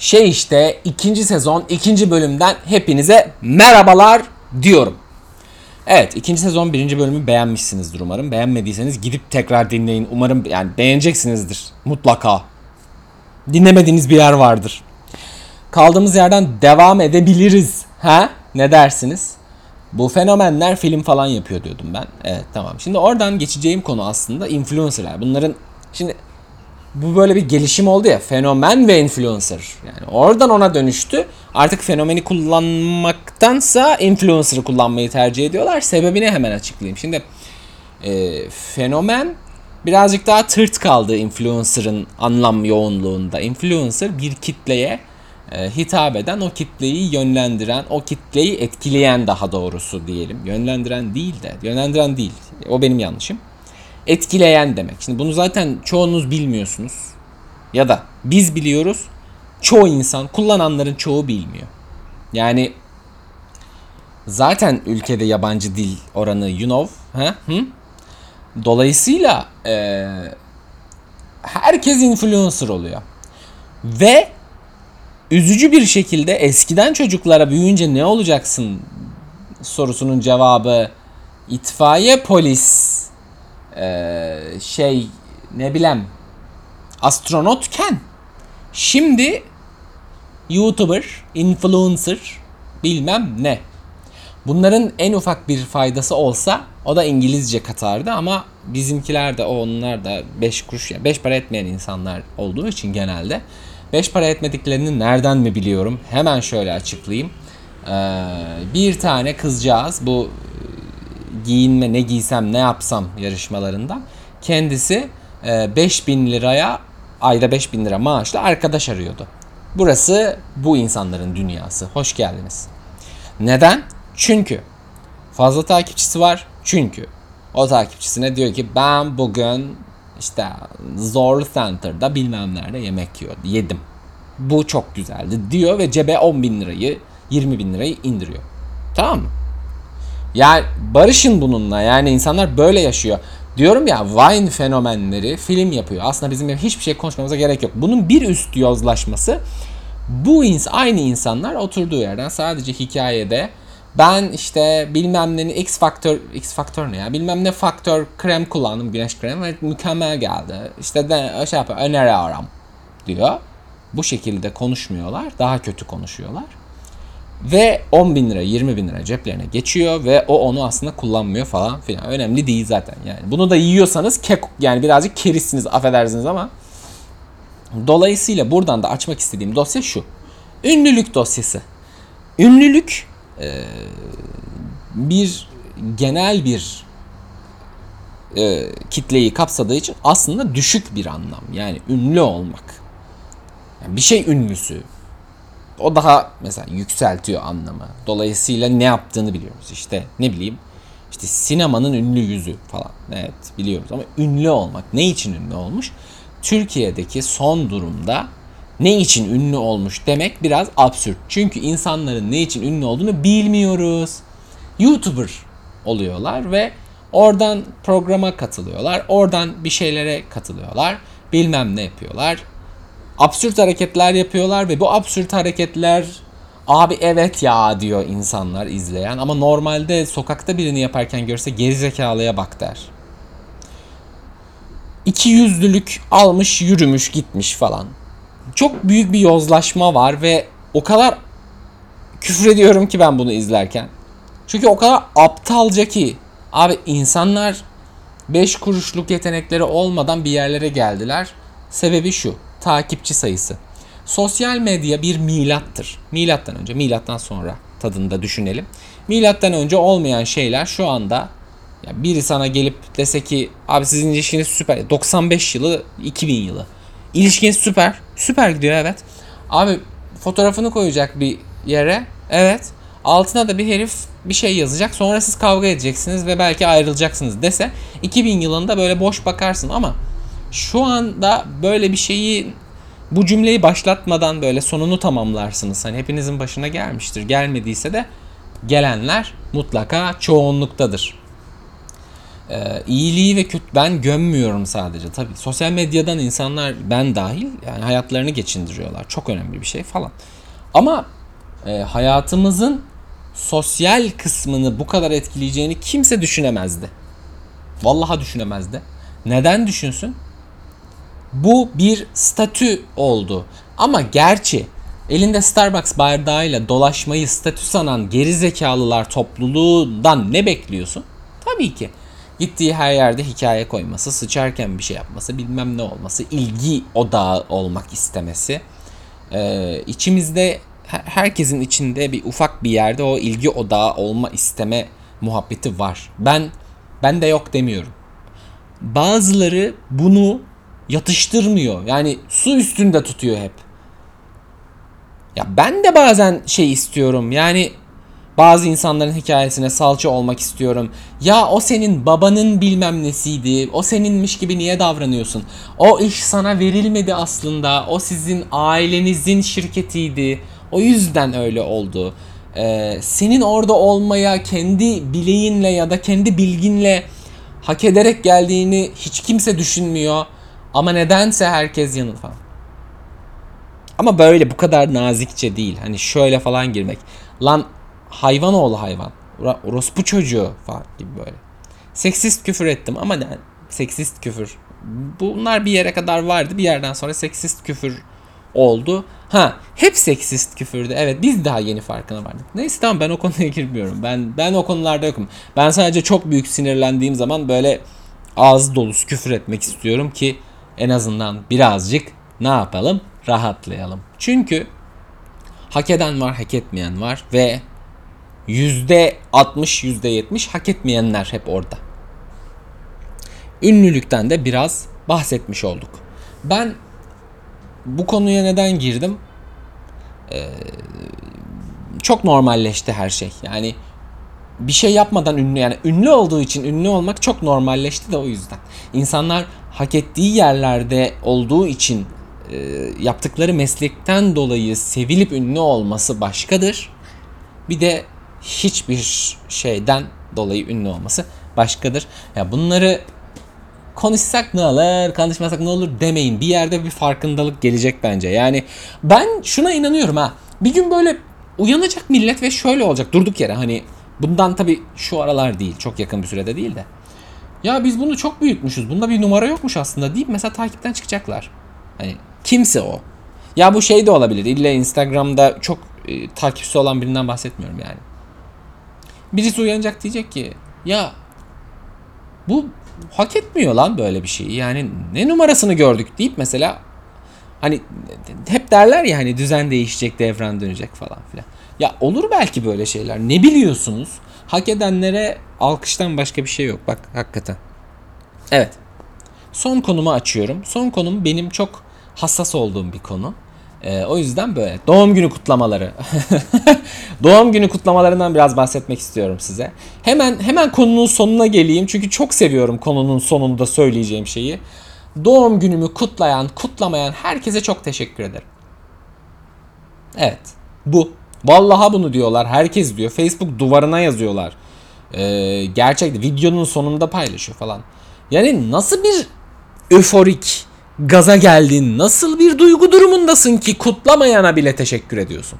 İşte ikinci sezon ikinci bölümden hepinize merhabalar diyorum. Evet, ikinci sezon birinci bölümü beğenmişsinizdir umarım. Beğenmediyseniz gidip tekrar dinleyin. Umarım yani beğeneceksinizdir mutlaka. Dinlemediğiniz bir yer vardır. Kaldığımız yerden devam edebiliriz. Ha? Ne dersiniz? Bu fenomenler film falan yapıyor diyordum ben. Evet, tamam. Şimdi oradan geçeceğim konu aslında influencerlar. Bunların şimdi bu böyle bir gelişim oldu ya, fenomen ve influencer. Yani oradan ona dönüştü. Artık fenomeni kullanmaktansa influencer'ı kullanmayı tercih ediyorlar. Sebebini hemen açıklayayım. Şimdi fenomen birazcık daha tırt kaldı influencer'ın anlam yoğunluğunda. Influencer bir kitleye hitap eden, o kitleyi yönlendiren, o kitleyi etkileyen, daha doğrusu diyelim. Yönlendiren değil. O benim yanlışım. Etkileyen demek. Şimdi bunu zaten çoğunuz bilmiyorsunuz. Ya da biz biliyoruz. Çoğu insan, kullananların çoğu bilmiyor. Yani zaten ülkede yabancı dil oranı Dolayısıyla herkes influencer oluyor. Ve üzücü bir şekilde eskiden çocuklara büyüyünce ne olacaksın sorusunun cevabı itfaiye, polis, astronotken şimdi YouTuber, influencer, bilmem ne. Bunların en ufak bir faydası olsa o da İngilizce katardı ama bizimkiler de onlar da 5 kuruş, yani 5 para etmeyen insanlar olduğu için genelde 5 para etmediklerini nereden mi biliyorum? Hemen şöyle açıklayayım. Bir tane kızcağız bu giyinme, ne giysem ne yapsam yarışmalarında kendisi 5.000 liraya, ayda 5.000 lira maaşla arkadaş arıyordu. Burası bu insanların dünyası. Hoş geldiniz. Neden? Çünkü fazla takipçisi var. Çünkü o takipçisine diyor ki ben bugün işte Zorlu Center'da bilmem nerede yemek yedim. Bu çok güzeldi diyor ve cebe 10.000 lirayı, 20.000 lirayı indiriyor. Tamam mı? Yani barışın bununla, yani insanlar böyle yaşıyor. Diyorum ya, Vine fenomenleri film yapıyor. Aslında bizim hiçbir şey konuşmamıza gerek yok. Bunun bir üst yozlaşması, aynı insanlar oturduğu yerden sadece hikayede ben işte bilmem ne X faktör ne ya, bilmem ne faktör krem kullandım, güneş kremi ve mükemmel geldi. İşte öneriyorum diyor. Bu şekilde konuşmuyorlar. Daha kötü konuşuyorlar. Ve 10.000 lira, 20.000 lira ceplerine geçiyor ve o onu aslında kullanmıyor falan filan. Önemli değil zaten yani. Bunu da yiyorsanız yani birazcık kerizsiniz, affedersiniz ama. Dolayısıyla buradan da açmak istediğim dosya şu. Ünlülük dosyası. Ünlülük bir genel bir kitleyi kapsadığı için aslında düşük bir anlam. Yani ünlü olmak. Yani bir şey ünlüsü. O daha mesela yükseltiyor anlamı. Dolayısıyla ne yaptığını biliyoruz. İşte ne bileyim, işte sinemanın ünlü yüzü falan. Evet, biliyoruz ama ünlü olmak. Ne için ünlü olmuş? Türkiye'deki son durumda ne için ünlü olmuş demek biraz absürt. Çünkü insanların ne için ünlü olduğunu bilmiyoruz. YouTuber oluyorlar ve oradan programa katılıyorlar. Oradan bir şeylere katılıyorlar. Bilmem ne yapıyorlar. Absürt hareketler yapıyorlar ve bu absürt hareketler, abi evet ya diyor insanlar, izleyen, ama normalde sokakta birini yaparken görse gerizekalıya bak der. İki yüzlülük almış, yürümüş, gitmiş falan. Çok büyük bir yozlaşma var ve o kadar küfür ediyorum ki ben bunu izlerken. Çünkü o kadar aptalca ki abi, insanlar 5 kuruşluk yetenekleri olmadan bir yerlere geldiler. Sebebi şu: takipçi sayısı. Sosyal medya bir milattır. Milattan önce, milattan sonra tadında düşünelim. Milattan önce olmayan şeyler şu anda, ya biri sana gelip dese ki abi sizin ilişkiniz süper. 95 yılı, 2000 yılı. İlişkiniz süper. Süper gidiyor, evet. Abi fotoğrafını koyacak bir yere. Evet. Altına da bir herif bir şey yazacak. Sonra siz kavga edeceksiniz ve belki ayrılacaksınız dese 2000 yılında böyle boş bakarsın ama şu anda böyle bir şeyi, bu cümleyi başlatmadan böyle sonunu tamamlarsınız. Hani hepinizin başına gelmiştir. Gelmediyse de gelenler mutlaka çoğunluktadır. iyiliği ve kötü, ben gömmüyorum sadece tabii. Sosyal medyadan insanlar, ben dahil, yani hayatlarını geçindiriyorlar. Çok önemli bir şey falan. Ama hayatımızın sosyal kısmını bu kadar etkileyeceğini kimse düşünemezdi. Vallahi düşünemezdi. Neden düşünsün? Bu bir statü oldu. Ama gerçi elinde Starbucks bardağıyla dolaşmayı statü sanan gerizekalılar topluluğundan ne bekliyorsun? Tabii ki gittiği her yerde hikaye koyması, sıçarken bir şey yapması, bilmem ne olması, ilgi odağı olmak istemesi. İçimizde, herkesin içinde bir ufak bir yerde o ilgi odağı olma isteme muhabbeti var. Ben de yok demiyorum. Bazıları bunu yatıştırmıyor. Yani su üstünde tutuyor hep. Ya ben de bazen şey istiyorum. Yani bazı insanların hikayesine salça olmak istiyorum. Ya o senin babanın bilmem nesiydi. O seninmiş gibi niye davranıyorsun? O iş sana verilmedi aslında. O sizin ailenizin şirketiydi. O yüzden öyle oldu. Senin orada olmaya kendi bileğinle ya da kendi bilginle hak ederek geldiğini hiç kimse düşünmüyor. Ama nedense herkes yanıl falan. Ama böyle bu kadar nazikçe değil. Hani şöyle falan girmek. Lan hayvan oğlu hayvan. Orospu çocuğu falan gibi böyle. Seksist küfür ettim ama ne? Seksist küfür. Bunlar bir yere kadar vardı. Bir yerden sonra seksist küfür oldu. Hep seksist küfürdü. Evet, biz daha yeni farkına vardık. Neyse tamam, ben o konuya girmiyorum. Ben o konularda yokum. Ben sadece çok büyük sinirlendiğim zaman böyle ağız dolusu küfür etmek istiyorum ki en azından birazcık ne yapalım? Rahatlayalım. Çünkü hak eden var, hak etmeyen var ve %60, %70 hak etmeyenler hep orada. Ünlülükten de biraz bahsetmiş olduk. Ben bu konuya neden girdim? Çok normalleşti her şey. Yani bir şey yapmadan ünlü, yani ünlü olduğu için ünlü olmak çok normalleşti de o yüzden. İnsanlar hak ettiği yerlerde olduğu için yaptıkları meslekten dolayı sevilip ünlü olması başkadır. Bir de hiçbir şeyden dolayı ünlü olması başkadır. Ya bunları konuşsak ne olur, konuşmasak ne olur demeyin. Bir yerde bir farkındalık gelecek bence. Yani ben şuna inanıyorum ha. Bir gün böyle uyanacak millet ve şöyle olacak durduk yere, hani bundan tabii şu aralar değil, çok yakın bir sürede değil de. Ya biz bunu çok büyütmüşüz. Bunda bir numara yokmuş aslında deyip mesela takipten çıkacaklar. Hani kimse o. Ya bu şey de olabilir. İlla Instagram'da çok takipçisi olan birinden bahsetmiyorum yani. Birisi uyanacak, diyecek ki ya bu hak etmiyor lan böyle bir şey. Yani ne numarasını gördük deyip mesela, hani hep derler ya hani düzen değişecek, devran dönecek falan filan. Ya olur belki böyle şeyler. Ne biliyorsunuz? Hak edenlere alkıştan başka bir şey yok. Bak hakikaten. Evet. Son konumu açıyorum. Son konum benim çok hassas olduğum bir konu. O yüzden böyle doğum günü kutlamaları. Doğum günü kutlamalarından biraz bahsetmek istiyorum size. Hemen konunun sonuna geleyim çünkü çok seviyorum konunun sonunda söyleyeceğim şeyi. Doğum günümü kutlayan, kutlamayan herkese çok teşekkür ederim. Evet. Bu. Vallahi bunu diyorlar. Herkes diyor. Facebook duvarına yazıyorlar. Gerçekten videonun sonunda paylaşıyor falan. Yani nasıl bir öforik gaza geldin, nasıl bir duygu durumundasın ki kutlamayana bile teşekkür ediyorsun.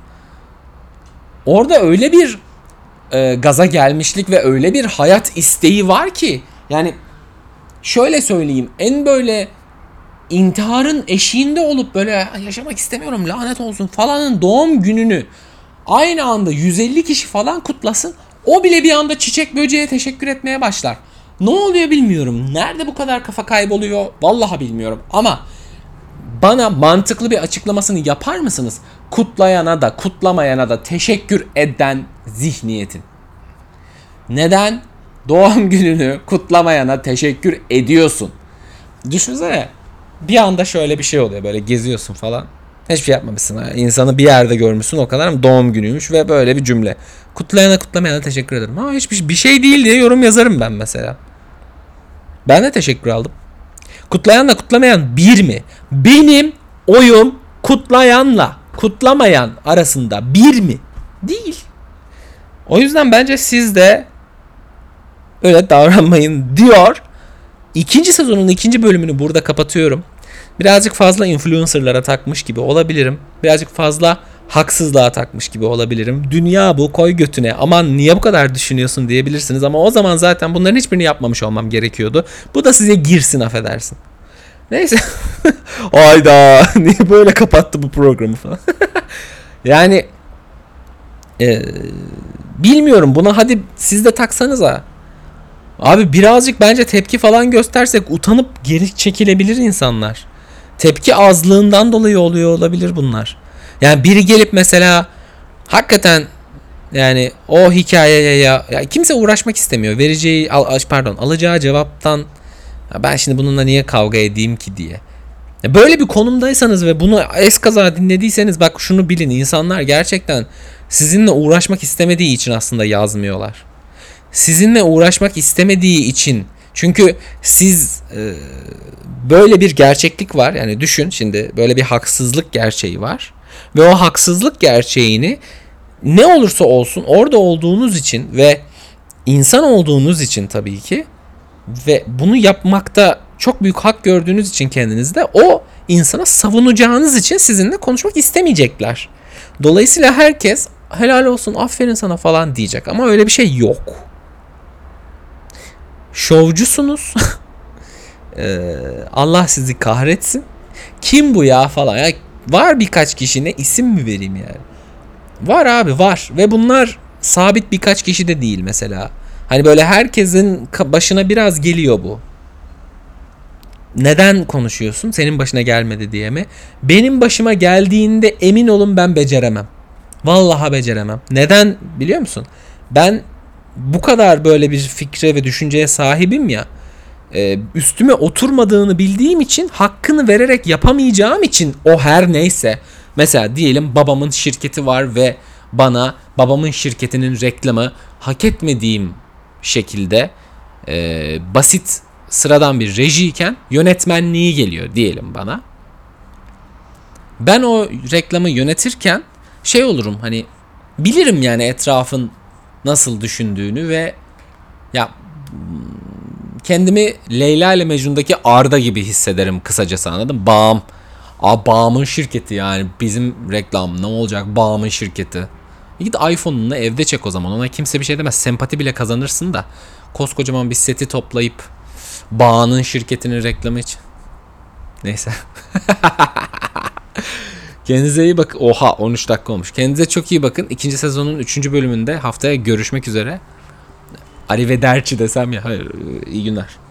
Orada öyle bir gaza gelmişlik ve öyle bir hayat isteği var ki, yani şöyle söyleyeyim, en böyle intiharın eşiğinde olup böyle yaşamak istemiyorum lanet olsun falanın doğum gününü aynı anda 150 kişi falan kutlasın, o bile bir anda çiçek böceğe teşekkür etmeye başlar. Ne oluyor bilmiyorum. Nerede bu kadar kafa kayboluyor? Vallahi bilmiyorum. Ama bana mantıklı bir açıklamasını yapar mısınız? Kutlayana da kutlamayana da teşekkür eden zihniyetin. Neden doğum gününü kutlamayana teşekkür ediyorsun? Düşünsene. Bir anda şöyle bir şey oluyor. Böyle geziyorsun falan. Hiçbir şey yapmamışsın. Ha. İnsanı bir yerde görmüşsün, o kadar mı doğum günüymüş ve böyle bir cümle. Kutlayana kutlamayana teşekkür ederim. Ha, hiçbir bir şey değil diye yorum yazarım ben mesela. Ben de teşekkür aldım. Kutlayanla kutlamayan bir mi? Benim oyum kutlayanla kutlamayan arasında bir mi? Değil. O yüzden bence siz de öyle davranmayın diyor. İkinci sezonun ikinci bölümünü burada kapatıyorum. Birazcık fazla influencerlara takmış gibi olabilirim. Birazcık fazla haksızlığa takmış gibi olabilirim. Dünya bu, koy götüne. Aman niye bu kadar düşünüyorsun diyebilirsiniz. Ama o zaman zaten bunların hiçbirini yapmamış olmam gerekiyordu. Bu da size girsin, affedersin. Neyse. Ayda niye böyle kapattı bu programı falan. Yani bilmiyorum, buna hadi siz de taksanıza. Abi birazcık bence tepki falan göstersek utanıp geri çekilebilir insanlar. Tepki azlığından dolayı oluyor olabilir bunlar. Yani biri gelip mesela hakikaten yani o hikayeye ya kimse uğraşmak istemiyor. Alacağı cevaptan ben şimdi bununla niye kavga edeyim ki diye. Böyle bir konumdaysanız ve bunu eskaza dinlediyseniz bak şunu bilin, insanlar gerçekten sizinle uğraşmak istemediği için aslında yazmıyorlar. Sizinle uğraşmak istemediği için, çünkü siz böyle bir gerçeklik var, yani düşün şimdi, böyle bir haksızlık gerçeği var ve o haksızlık gerçeğini ne olursa olsun orada olduğunuz için ve insan olduğunuz için tabii ki ve bunu yapmakta çok büyük hak gördüğünüz için kendinizde, o insana savunacağınız için sizinle konuşmak istemeyecekler. Dolayısıyla herkes helal olsun, aferin sana falan diyecek ama öyle bir şey yok. Şovcusunuz. Allah sizi kahretsin. Kim bu ya falan. Ya var birkaç kişi, ne isim mi vereyim yani? Var abi, var. Ve bunlar sabit birkaç kişi de değil mesela. Hani böyle herkesin başına biraz geliyor bu. Neden konuşuyorsun? Senin başına gelmedi diye mi? Benim başıma geldiğinde emin olun ben beceremem. Vallahi beceremem. Neden biliyor musun? Ben bu kadar böyle bir fikre ve düşünceye sahibim ya. Üstüme oturmadığını bildiğim için, hakkını vererek yapamayacağım için, o her neyse. Mesela diyelim babamın şirketi var ve bana babamın şirketinin reklamı hak etmediğim şekilde basit sıradan bir rejiyken yönetmenliği geliyor diyelim bana. Ben o reklamı yönetirken şey olurum, hani bilirim yani etrafın nasıl düşündüğünü ve ya kendimi Leyla ile Mecnun'daki Arda gibi hissederim kısacası, anladın? Bağım'ın şirketi, yani bizim reklam ne olacak, Bağım'ın şirketi. Git iPhone'unu evde çek o zaman, ona kimse bir şey demez, sempati bile kazanırsın da koskocaman bir seti toplayıp Bağ'ın şirketinin reklamı için. Neyse. Kendinize iyi bakın. Oha 13 dakika olmuş. Kendinize çok iyi bakın. İkinci sezonun 3. bölümünde haftaya görüşmek üzere. Arrivederci desem ya. Hayır, iyi günler.